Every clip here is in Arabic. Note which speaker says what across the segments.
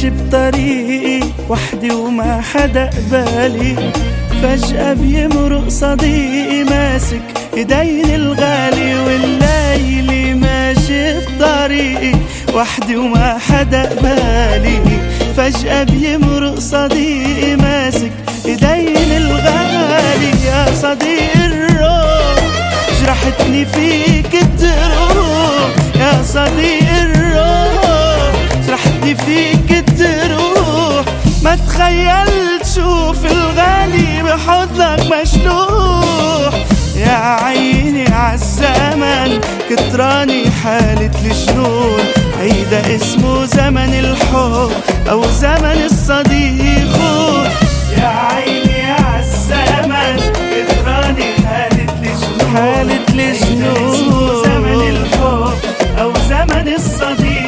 Speaker 1: ماشي بطريقي وحدي وما حدا قبالي، فجأة بيمرق صديقي ماسك ايدين الغالي، والليلي ماشي بطريقي وحدي وما حدا قبالي، فجأة بيمرق صديقي ماسك ايدين الغالي. يا صديق الروح جرحتني فيك تروح، يا صديق الروح جرحتني فيك تروح، ما تخيلت شوف الغالي بحضنك مشلوح. يا عيني عالزمن كتراني حالة الجنون، هيدا اسمه زمن الحب أو زمن الصديق. يا عيني عالزمن كتراني حالة الجنون، حالة الجنون، اسمه زمن الحب أو زمن الصديق.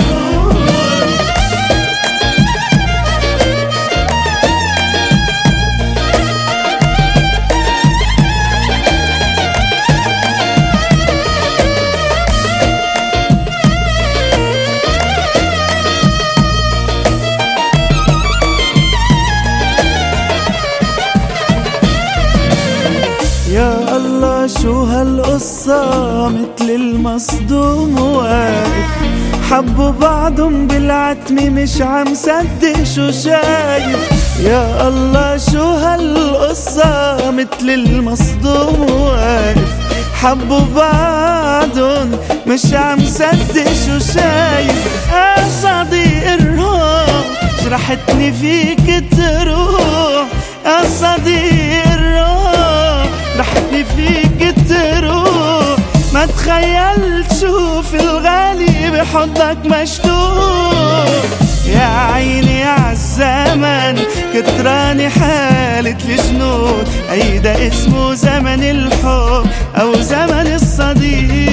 Speaker 1: يا الله شو هالقصة مثل المصدوم واقف، حبوا بعضهم بالعتمة مش عم صدق شو شايف. يا الله شو هالقصة مثل المصدوم واقف، حبوا بعضهم مش عم صدق شو شايف. يا صديق الروح جرحتني فيك تروح، يا صديق الروح جرحتني فيك تروح، ما تخيلت شوف الغالي بحضنك مشلوح. يا عيني عالزمن كتراني حالة الجنون، هيدا اسمه زمن الحب أو زمن الصديق.